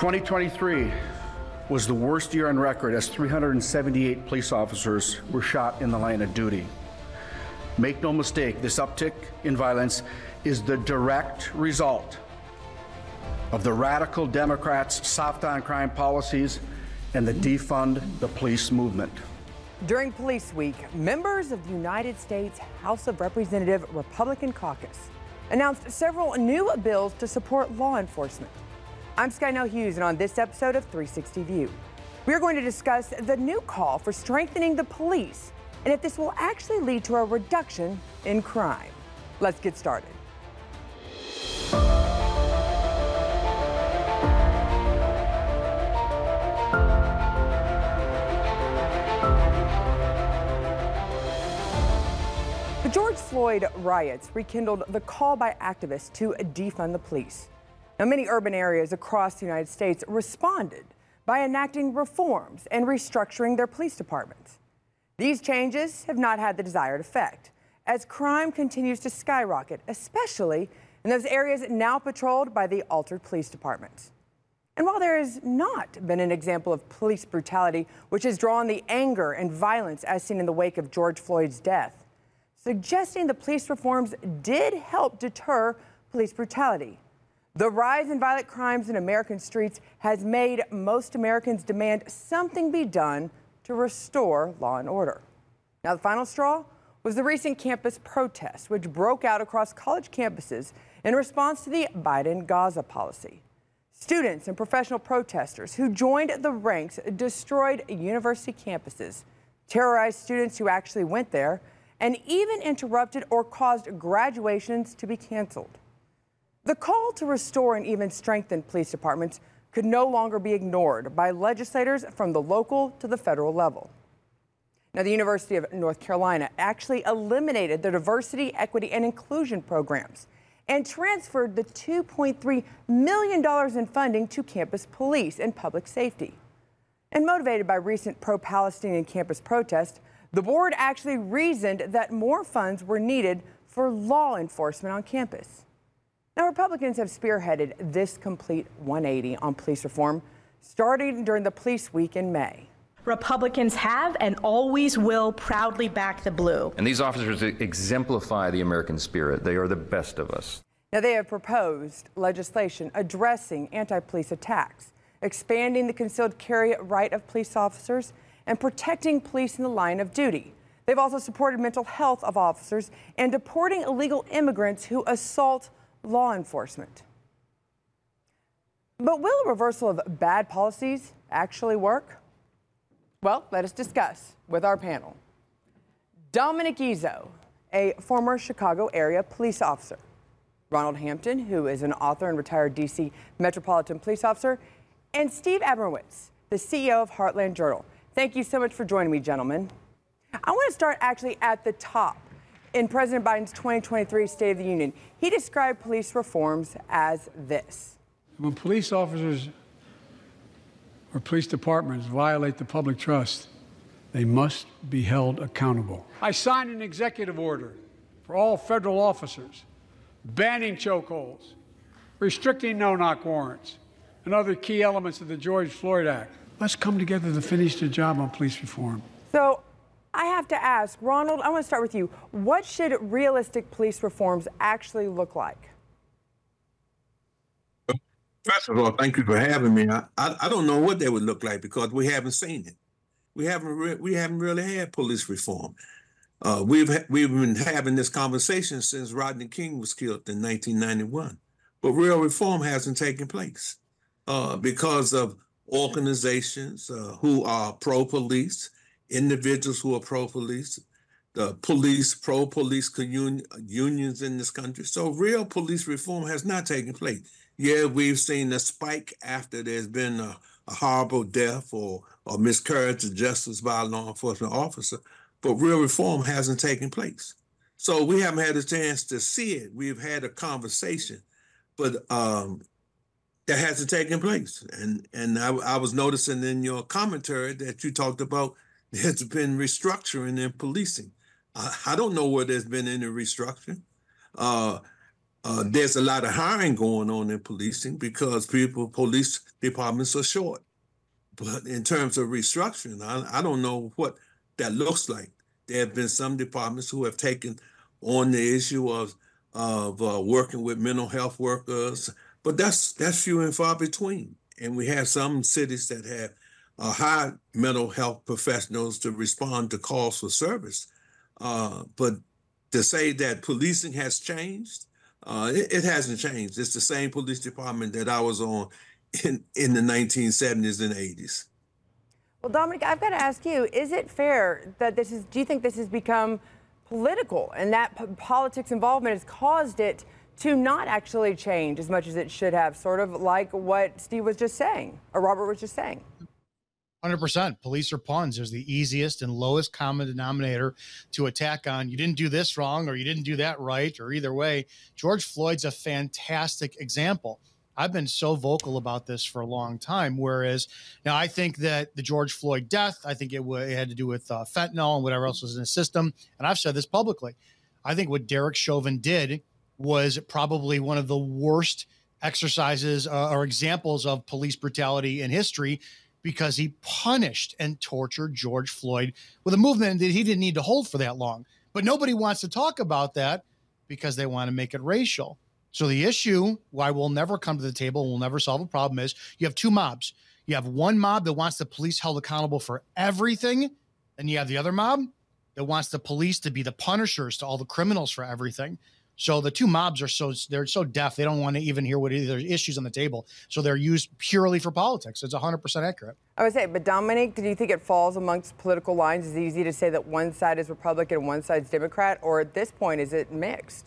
2023 was the worst year on record as 378 police officers were shot in the line of duty. Make no mistake, this uptick in violence is the direct result of the radical Democrats' soft on crime policies and the defund the police movement. During Police Week, members of the United States House of Representatives Republican Caucus announced several new bills to support law enforcement. I'm Skynell Hughes, and on this episode of 360 View, we are going to discuss the new call for strengthening the police and if this will actually lead to a reduction in crime. Let's get started. The George Floyd riots rekindled the call by activists to defund the police. Now, many urban areas across the United States responded by enacting reforms and restructuring their police departments. These changes have not had the desired effect, as crime continues to skyrocket, especially in those areas now patrolled by the altered police departments. And while there has not been an example of police brutality which has drawn the anger and violence as seen in the wake of George Floyd's death, suggesting the police reforms did help deter police brutality. The rise in violent crimes in American streets has made most Americans demand something be done to restore law and order. Now, the final straw was the recent campus protests, which broke out across college campuses in response to the Biden Gaza policy. Students and professional protesters who joined the ranks destroyed university campuses, terrorized students who actually went there, and even interrupted or caused graduations to be canceled. The call to restore and even strengthen police departments could no longer be ignored by legislators from the local to the federal level. Now, the University of North Carolina actually eliminated the diversity, equity, and inclusion programs and transferred the $2.3 million in funding to campus police and public safety. And motivated by recent pro-Palestinian campus protests, the board actually reasoned that more funds were needed for law enforcement on campus. Now, Republicans have spearheaded this complete 180 on police reform, starting during the Police Week in May. Republicans have and always will proudly back the blue. And these officers exemplify the American spirit. They are the best of us. Now, they have proposed legislation addressing anti-police attacks, expanding the concealed carry right of police officers, and protecting police in the line of duty. They've also supported mental health of officers and deporting illegal immigrants who assault law enforcement. But will a reversal of bad policies actually work? Well, let us discuss with our panel. Dominic Izzo, a former Chicago area police officer. Ronald Hampton, who is an author and retired D.C. Metropolitan Police officer. And Steve Abramowitz, the CEO of Heartland Journal. Thank you so much for joining me, gentlemen. I want to start actually at the top. In President Biden's 2023 State of the Union, he described police reforms as this. When police officers or police departments violate the public trust, they must be held accountable. I signed an executive order for all federal officers, banning chokeholds, restricting no-knock warrants, and other key elements of the George Floyd Act. Let's come together to finish the job on police reform. So, I have to ask, Ronald, I want to start with you. What should realistic police reforms actually look like? First of all, thank you for having me. I don't know what they would look like because we haven't seen it. We haven't really had police reform. We've been having this conversation since Rodney King was killed in 1991, but real reform hasn't taken place because of organizations who are pro-police, individuals who are pro-police, the police, pro-police unions in this country. So real police reform has not taken place. Yeah, we've seen a spike after there's been a horrible death or miscarriage of justice by a law enforcement officer, but real reform hasn't taken place. So we haven't had a chance to see it. We've had a conversation, but that hasn't taken place. And I was noticing in your commentary that you talked about there's been restructuring in policing. I don't know where there's been any restructuring. There's a lot of hiring going on in policing because police departments are short. But in terms of restructuring, I don't know what that looks like. There have been some departments who have taken on the issue of working with mental health workers, but that's few and far between. And we have some cities that have hired mental health professionals to respond to calls for service. But to say that policing has changed, it hasn't changed. It's the same police department that I was on in the 1970s and 80s. Well, Dominic, I've got to ask you, is it fair that do you think this has become political and that politics involvement has caused it to not actually change as much as it should have, sort of like what Steve was just saying, or Robert was just saying? 100%. Police are pawns. There's the easiest and lowest common denominator to attack on. You didn't do this wrong, or you didn't do that right, or either way. George Floyd's a fantastic example. I've been so vocal about this for a long time, whereas now I think that the George Floyd death, I think it had to do with fentanyl and whatever else was in the system. And I've said this publicly. I think what Derek Chauvin did was probably one of the worst exercises or examples of police brutality in history, because he punished and tortured George Floyd with a movement that he didn't need to hold for that long. But nobody wants to talk about that because they want to make it racial. So the issue, why we'll never come to the table and we'll never solve a problem, is you have two mobs. You have one mob that wants the police held accountable for everything, and you have the other mob that wants the police to be the punishers to all the criminals for everything. So the two mobs are they're so deaf, they don't want to even hear what either issues on the table. So they're used purely for politics. It's 100% accurate. I would say, but Dominic, do you think it falls amongst political lines? Is it easy to say that one side is Republican and one side's Democrat, or at this point, is it mixed?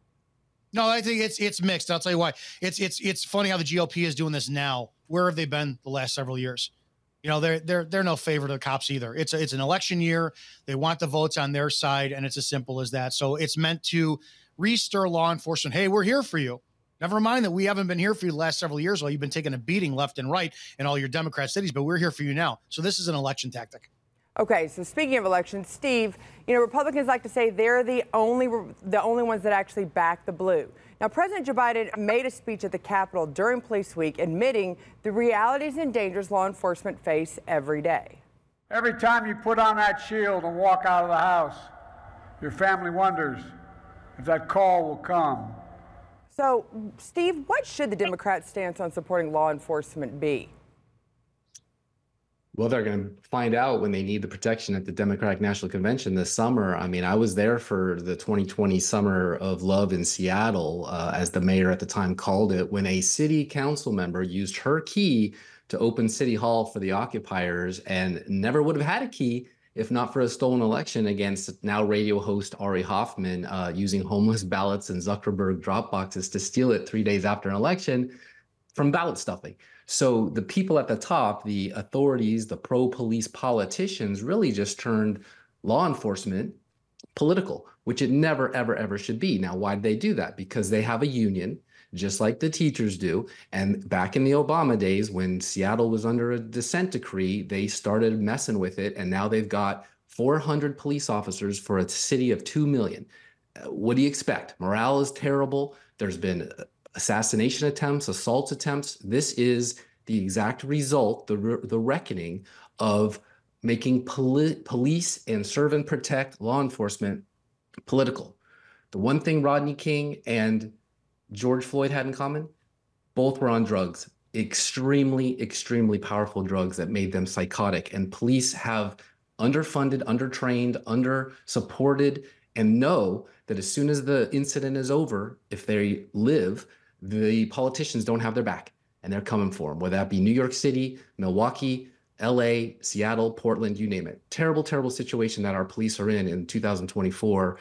No, I think it's mixed. I'll tell you why. It's funny how the GOP is doing this now. Where have they been the last several years? You know, they're no favor to the cops either. It's an election year. They want the votes on their side, and it's as simple as that. So it's meant to re-stir law enforcement. Hey, we're here for you. Never mind that we haven't been here for you the last several years while you've been taking a beating left and right in all your Democrat cities, but we're here for you now. So this is an election tactic. Okay, so speaking of elections, Steve, you know, Republicans like to say they're the only ones that actually back the blue. Now, President Joe Biden made a speech at the Capitol during Police Week admitting the realities and dangers law enforcement face every day. Every time you put on that shield and walk out of the house, your family wonders if that call will come. So, Steve, what should the Democrats' stance on supporting law enforcement be? Well, they're going to find out when they need the protection at the Democratic National Convention this summer. I mean, I was there for the 2020 Summer of Love in Seattle, as the mayor at the time called it, when a city council member used her key to open City Hall for the occupiers and never would have had a key if not for a stolen election against now radio host Ari Hoffman using homeless ballots and Zuckerberg drop boxes to steal it 3 days after an election from ballot stuffing. So the people at the top, the authorities, the pro-police politicians really just turned law enforcement political, which it never, ever, ever should be. Now, why did they do that? Because they have a union, just like the teachers do. And back in the Obama days, when Seattle was under a dissent decree, they started messing with it. And now they've got 400 police officers for a city of 2 million. What do you expect? Morale is terrible. There's been assassination attempts, assault attempts. This is the exact result, the reckoning of making police and serve and protect law enforcement political. The one thing Rodney King and George Floyd had in common, both were on drugs, extremely, extremely powerful drugs that made them psychotic. And police have underfunded, undertrained, under-supported, and know that as soon as the incident is over, if they live, the politicians don't have their back, and they're coming for them, whether that be New York City, Milwaukee, LA, Seattle, Portland, you name it. Terrible, terrible situation that our police are in 2024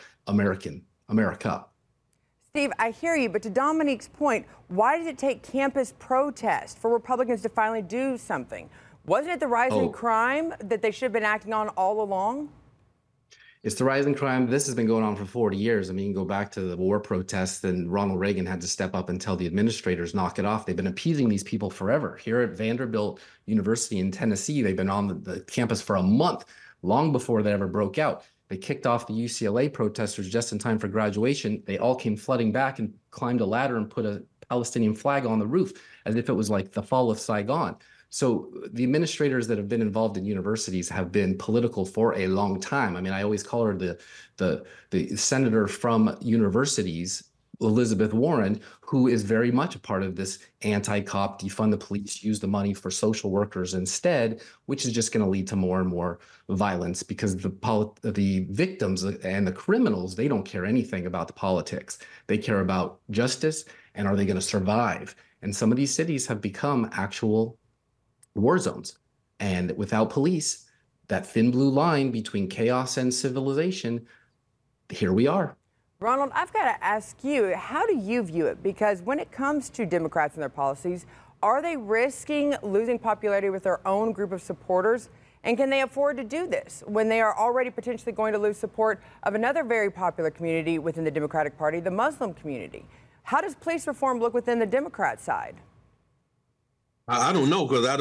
America. Steve, I hear you, but to Dominique's point, why did it take campus protest for Republicans to finally do something? Wasn't it the rising crime that they should have been acting on all along? It's the rising crime. This has been going on for 40 years. I mean, you can go back to the war protests, and Ronald Reagan had to step up and tell the administrators, knock it off. They've been appeasing these people forever. Here at Vanderbilt University in Tennessee, they've been on the campus for a month, long before they ever broke out. They kicked off the UCLA protesters just in time for graduation. They all came flooding back and climbed a ladder and put a Palestinian flag on the roof as if it was like the fall of Saigon. So the administrators that have been involved in universities have been political for a long time. I mean, I always call her the senator from universities, Elizabeth Warren, who is very much a part of this anti-cop, defund the police, use the money for social workers instead, which is just going to lead to more and more violence because the victims and the criminals, they don't care anything about the politics. They care about justice and are they going to survive? And some of these cities have become actual war zones. And without police, that thin blue line between chaos and civilization, here we are. Ronald, I've got to ask you, how do you view it? Because when it comes to Democrats and their policies, are they risking losing popularity with their own group of supporters? And can they afford to do this when they are already potentially going to lose support of another very popular community within the Democratic Party, the Muslim community? How does police reform look within the Democrat side? I don't know, because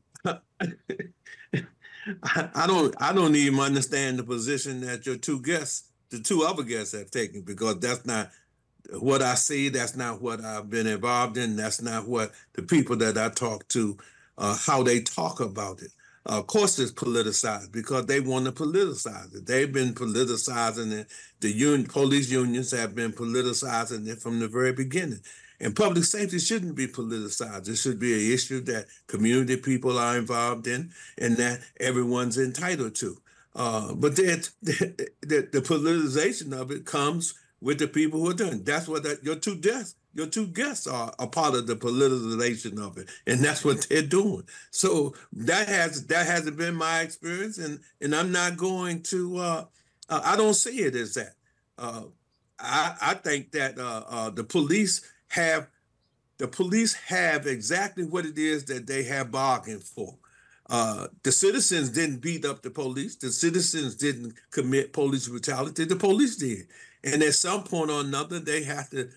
I don't even understand the position that your the two other guests have taken, because that's not what I see. That's not what I've been involved in. That's not what the people that I talk to, how they talk about it. Of course, it's politicized because they want to politicize it. They've been politicizing it. The police unions have been politicizing it from the very beginning. And public safety shouldn't be politicized. It should be an issue that community people are involved in and that everyone's entitled to. But the politicization of it comes with the people who are doing it. That's what your two guests are a part of the politicization of it, and that's what they're doing. So that hasn't been my experience, and I'm not going to. I don't see it as that. I think that the police have exactly what it is that they have bargained for. The citizens didn't beat up the police. The citizens didn't commit police brutality. The police did. And at some point or another, they have to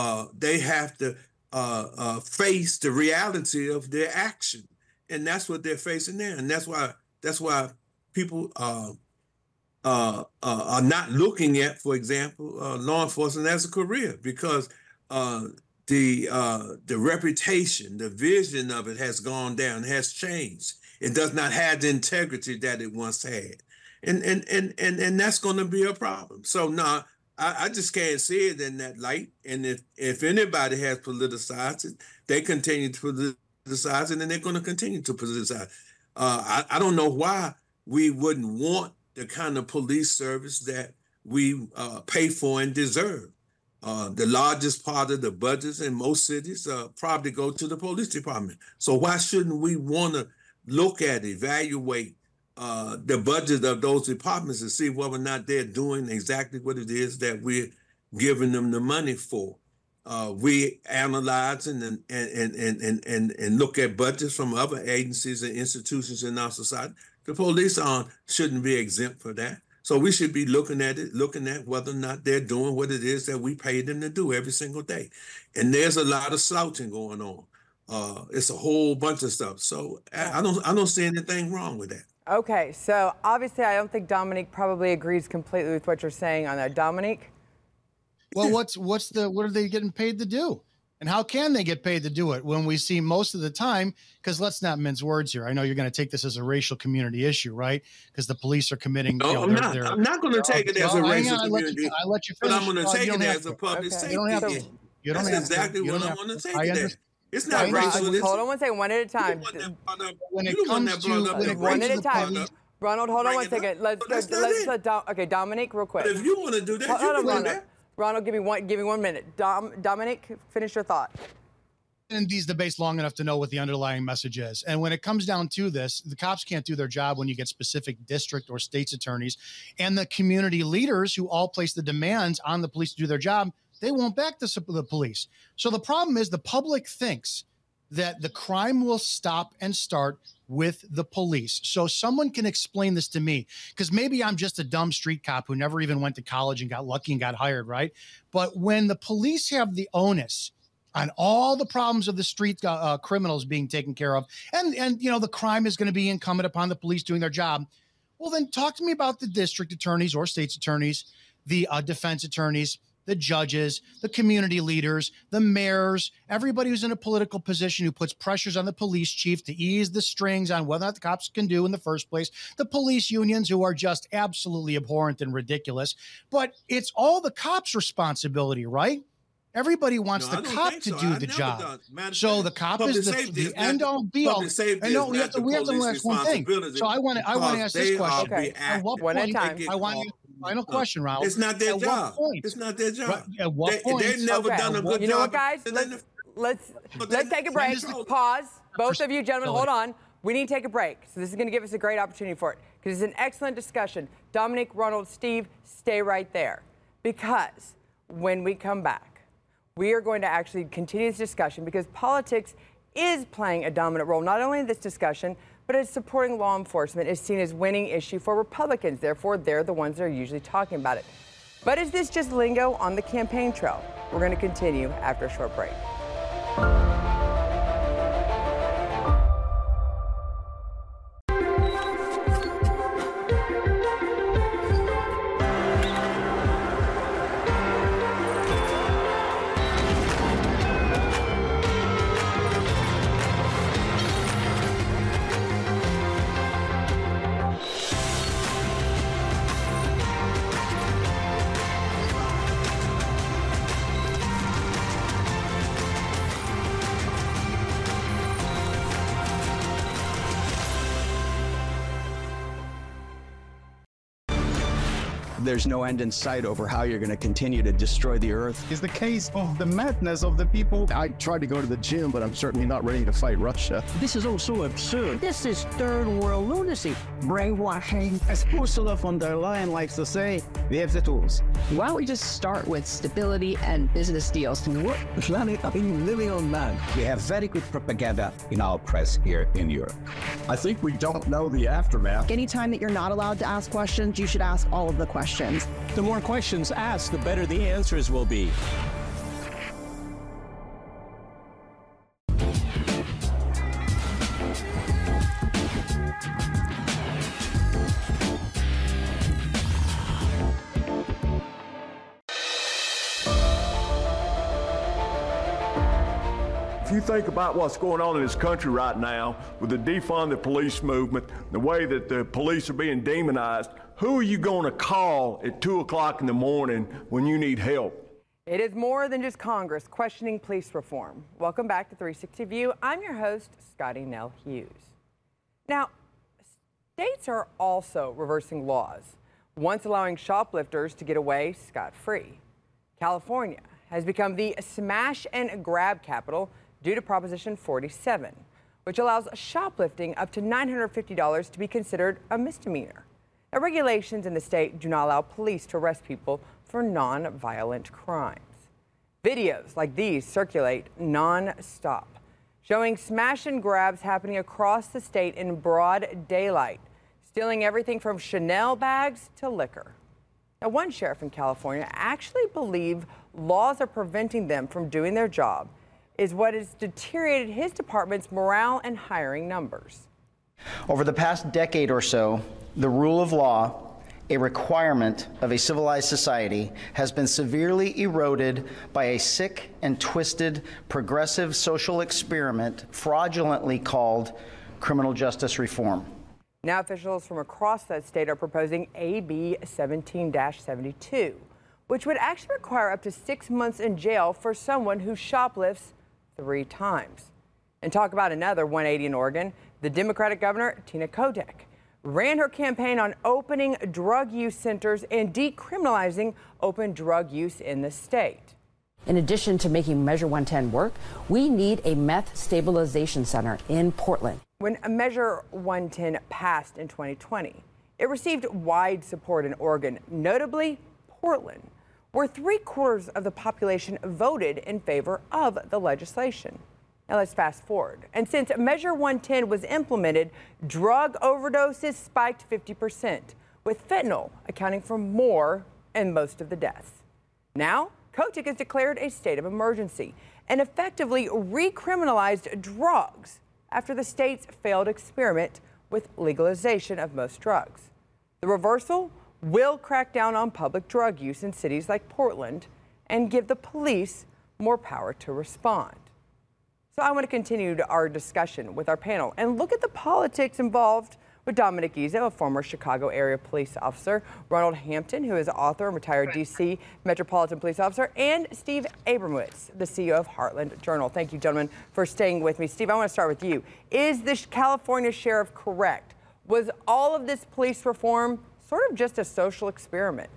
face the reality of their action. And that's what they're facing there. And that's why people are not looking at, for example, law enforcement as a career, because the reputation, the vision of it has gone down, has changed. It does not have the integrity that it once had. And that's going to be a problem. So no, I just can't see it in that light. And if anybody has politicized it, they continue to politicize it, and they're going to continue to politicize. I don't know why we wouldn't want the kind of police service that we pay for and deserve. The largest part of the budgets in most cities probably go to the police department. So why shouldn't we want to look at, evaluate the budget of those departments and see whether or not they're doing exactly what it is that we're giving them the money for? We analyze and look at budgets from other agencies and institutions in our society. The police shouldn't be exempt for that. So we should be looking at whether or not they're doing what it is that we pay them to do every single day. And there's a lot of slouching going on. It's a whole bunch of stuff. So I don't see anything wrong with that. Okay, so obviously I don't think Dominique probably agrees completely with what you're saying on that. Dominique? Well, what are they getting paid to do? And how can they get paid to do it when we see most of the time, because let's not mince words here. I know you're going to take this as a racial community issue, right? Because the police are committing. No, I'm not. I'm not going to take it as a racial community. I'll let you finish. But I'm going to take it as a public safety issue. That's exactly what I want to take it as. It's not racial. Hold on one second, one at a time. When it comes to one at a time. Ronald, hold on one second. Let's let Dominique, real quick. But if you want to do that, you can do that. Ronald, give me 1 minute. Dominic, finish your thought. In these debates long enough to know what the underlying message is. And when it comes down to this, the cops can't do their job when you get specific district or state's attorneys and the community leaders who all place the demands on the police to do their job. They won't back the police. So the problem is the public thinks that the crime will stop and start with the police. So someone can explain this to me, because maybe I'm just a dumb street cop who never even went to college and got lucky and got hired, right? But when the police have the onus on all the problems of the street criminals being taken care of, and the crime is going to be incumbent upon the police doing their job, Well, then talk to me about the district attorneys or state's attorneys, the defense attorneys, the judges, the community leaders, the mayors, everybody who's in a political position who puts pressures on the police chief to ease the strings on whether or not the cops can do in the first place, the police unions who are just absolutely abhorrent and ridiculous. But it's all the cops' responsibility, right? Everybody wants the cop to do the job. So the cop is the end all be all. And no, we have to ask one thing. So I want to ask this question. Okay. At what One at point? a time. I want to final question, Raul. It's not their At job. what point? It's not their job. At what point? They've never done a good job. You know what, guys? Let's take a break. Pause. Both of you gentlemen, hold on. We need to take a break. So this is going to give us a great opportunity for it because it's an excellent discussion. Dominic, Ronald, Steve, stay right there. Because when we come back, we are going to actually continue this discussion because politics is playing a dominant role, not only in this discussion, but as supporting law enforcement is seen as winning issue for Republicans. Therefore, they're the ones that are usually talking about it. But is this just lingo on the campaign trail? We're going to continue after a short break. There's no end in sight over how you're going to continue to destroy the earth. It's the case of the madness of the people. I tried to go to the gym, but I'm certainly not ready to fight Russia. This is also absurd. This is third world lunacy, brainwashing. As Ursula von der Leyen likes to say, we have the tools. Why don't we just start with stability and business deals? What planet are you living on, man? We have very good propaganda in our press here in Europe. I think we don't know the aftermath. Anytime that you're not allowed to ask questions, you should ask all of the questions. The more questions asked, the better the answers will be. If you think about what's going on in this country right now with the defund the police movement, the way that the police are being demonized, who are you going to call at 2 o'clock in the morning when you need help? It is more than just Congress questioning police reform. Welcome back to 360 View. I'm your host, Scotty Nell Hughes. Now, states are also reversing laws, once allowing shoplifters to get away scot-free. California has become the smash and grab capital due to Proposition 47, which allows shoplifting up to $950 to be considered a misdemeanor. Now, regulations in the state do not allow police to arrest people for non-violent crimes. Videos like these circulate non-stop, showing smash and grabs happening across the state in broad daylight, stealing everything from Chanel bags to liquor. Now, one sheriff in California actually believes laws are preventing them from doing their job is what has deteriorated his department's morale and hiring numbers. Over the past decade or so, the rule of law, a requirement of a civilized society, has been severely eroded by a sick and twisted progressive social experiment fraudulently called criminal justice reform. Now officials from across that state are proposing AB 17-72, which would actually require up to 6 months in jail for someone who shoplifts 3 times. And talk about another 180 in Oregon, the Democratic governor, Tina Kotek, ran her campaign on opening drug use centers and decriminalizing open drug use in the state. In addition to making Measure 110 work, we need a meth stabilization center in Portland. When Measure 110 passed in 2020, it received wide support in Oregon, notably Portland, where 3/4 of the population voted in favor of the legislation. Now let's fast forward. And since Measure 110 was implemented, drug overdoses spiked 50%, with fentanyl accounting for more and most of the deaths. Now, Kotek has declared a state of emergency and effectively recriminalized drugs after the state's failed experiment with legalization of most drugs. The reversal will crack down on public drug use in cities like Portland and give the police more power to respond. So I want to continue our discussion with our panel and look at the politics involved with Dominic Ezo, a former Chicago area police officer, Ronald Hampton, who is author and retired D.C. Metropolitan Police Officer, and Steve Abramowitz, the CEO of Heartland Journal. Thank you, gentlemen, for staying with me. Steve, I want to start with you. Is the California sheriff correct? Was all of this police reform sort of just a social experiment?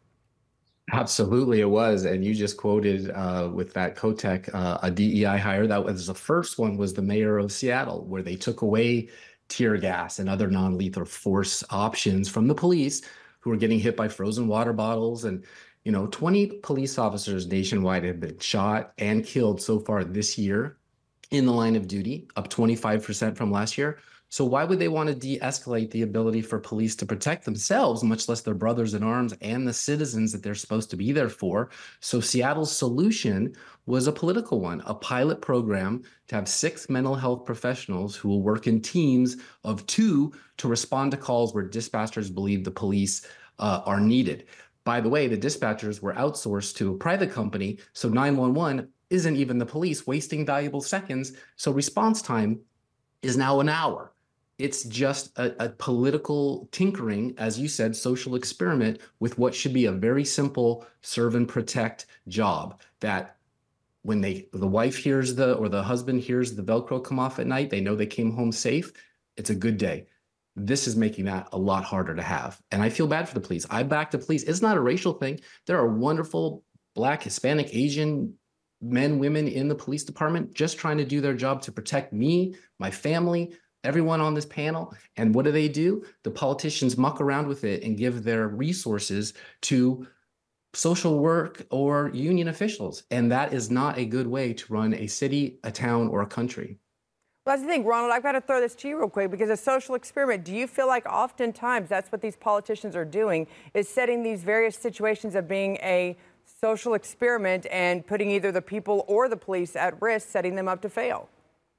Absolutely, it was. And you just quoted with that Kotek, a DEI hire. That was the first one, was the mayor of Seattle, where they took away tear gas and other non-lethal force options from the police who were getting hit by frozen water bottles. And, 20 police officers nationwide have been shot and killed so far this year in the line of duty, up 25% from last year. So why would they want to de-escalate the ability for police to protect themselves, much less their brothers in arms and the citizens that they're supposed to be there for? So Seattle's solution was a political one, a pilot program to have 6 mental health professionals who will work in teams of 2 to respond to calls where dispatchers believe the police are needed. By the way, the dispatchers were outsourced to a private company, so 911 isn't even the police, wasting valuable seconds. So response time is now an hour. It's just a political tinkering, as you said, social experiment with what should be a very simple serve and protect job. That when the wife hears or the husband hears the Velcro come off at night, they know they came home safe. It's a good day. This is making that a lot harder to have. And I feel bad for the police. I back the police. It's not a racial thing. There are wonderful Black, Hispanic, Asian men, women in the police department just trying to do their job to protect me, my family, everyone on this panel. And what do? The politicians muck around with it and give their resources to social work or union officials. And that is not a good way to run a city, a town, or a country. Well, that's the thing, Ronald, I've got to throw this to you real quick, because a social experiment, do you feel like oftentimes that's what these politicians are doing, is setting these various situations of being a social experiment and putting either the people or the police at risk, setting them up to fail?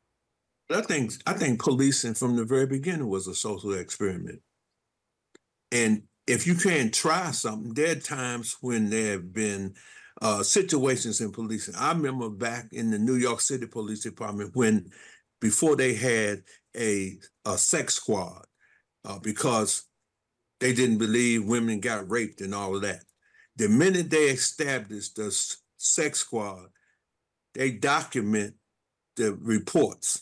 I think policing from the very beginning was a social experiment. And if you can't try something, there are times when there have been situations in policing. I remember back in the New York City Police Department when, before they had a sex squad, because they didn't believe women got raped and all of that. The minute they established the sex squad, they document the reports.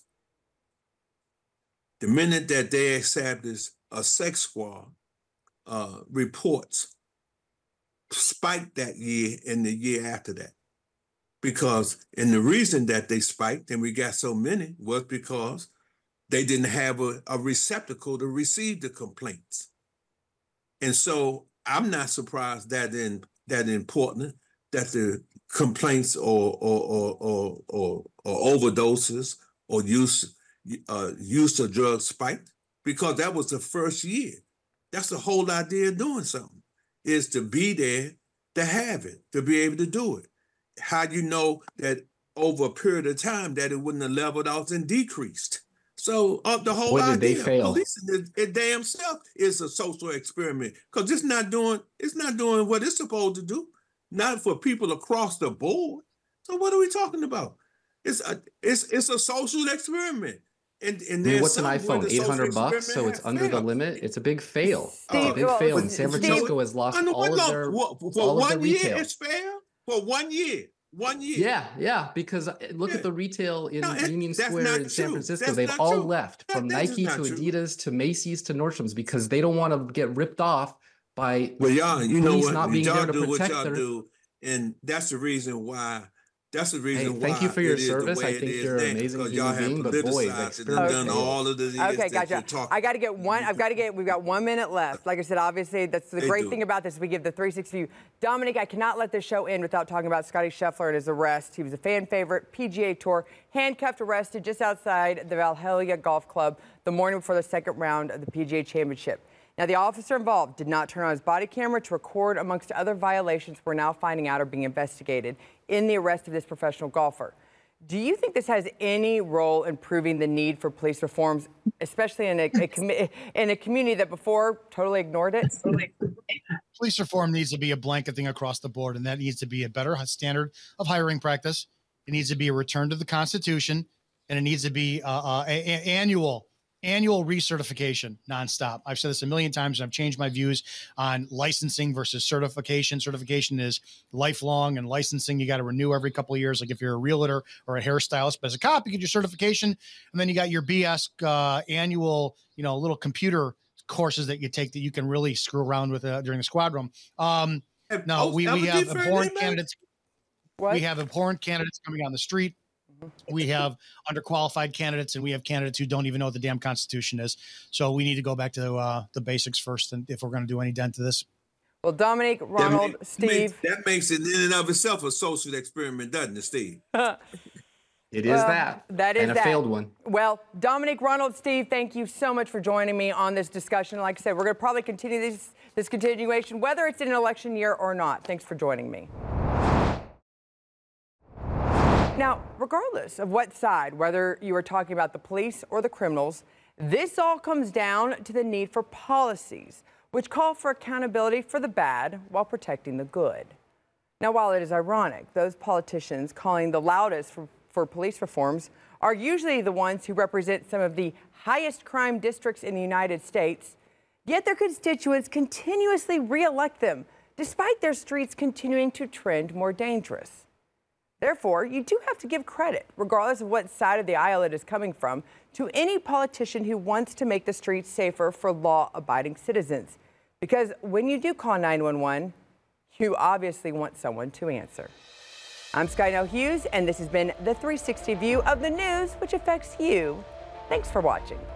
The minute that they established a sex squad, reports spiked that year and the year after that. And the reason that they spiked and we got so many was because they didn't have a receptacle to receive the complaints. And so I'm not surprised that in Portland, that the complaints or overdoses or use of drugs spiked, because that was the first year. That's the whole idea of doing something, is to be there, to have it, to be able to do it. How do you know that over a period of time that it wouldn't have leveled out and decreased? So the whole idea of policing it damn self is a social experiment, because it's not doing what it's supposed to do, not for people across the board. So what are we talking about? It's a social experiment. And what's an iPhone? $800, so it's under the limit. It's a big fail. Steve, it's a big fail. And San Francisco has lost all of their year. It's fair for 1 year. 1 year. Yeah. Because look at the retail in Union Square in San Francisco. They've all left, from Nike to Adidas to Macy's to Nordstrom's, because they don't want to get ripped off by police not being there to protect their. And that's the reason why. That's the reason why. Thank you for your service. I think you're an amazing human being, but boy, okay, gotcha. I got to get one. We've got 1 minute left. Like I said, obviously, that's the great thing about this. We give the 360 view. Dominic, I cannot let this show end without talking about Scottie Scheffler and his arrest. He was a fan favorite, PGA Tour, handcuffed, arrested just outside the Valhalla Golf Club the morning before the second round of the PGA Championship. Now, the officer involved did not turn on his body camera to record, amongst other violations we're now finding out are being investigated in the arrest of this professional golfer. Do you think this has any role in proving the need for police reforms, especially in a community that before totally ignored it? Police reform needs to be a blanket thing across the board, and that needs to be a better standard of hiring practice. It needs to be a return to the Constitution, and it needs to be annual recertification nonstop. I've said this a million times, and I've changed my views on licensing versus certification. Certification is lifelong, and licensing, you got to renew every couple of years. Like if you're a realtor or a hairstylist, but as a cop, you get your certification, and then you got your BS annual, little computer courses that you take that you can really screw around with during the squad room. We have abhorrent candidates. We have abhorrent candidates coming on the street. We have underqualified candidates, and we have candidates who don't even know what the damn Constitution is. So we need to go back to the basics first, and if we're going to do any dent to this. Well, Dominic, Ronald, Steve. That makes it in and of itself a social experiment, doesn't it, Steve? It is that. That is and a failed one. Well, Dominic, Ronald, Steve, thank you so much for joining me on this discussion. Like I said, we're going to probably continue this continuation, whether it's in an election year or not. Thanks for joining me. Now, regardless of what side, whether you are talking about the police or the criminals, this all comes down to the need for policies which call for accountability for the bad while protecting the good. Now, while it is ironic, those politicians calling the loudest for police reforms are usually the ones who represent some of the highest crime districts in the United States, yet their constituents continuously re-elect them, despite their streets continuing to trend more dangerous. Therefore, you do have to give credit, regardless of what side of the aisle it is coming from, to any politician who wants to make the streets safer for law-abiding citizens. Because when you do call 911, you obviously want someone to answer. I'm Skynell Hughes, and this has been the 360 view of the news which affects you. Thanks for watching.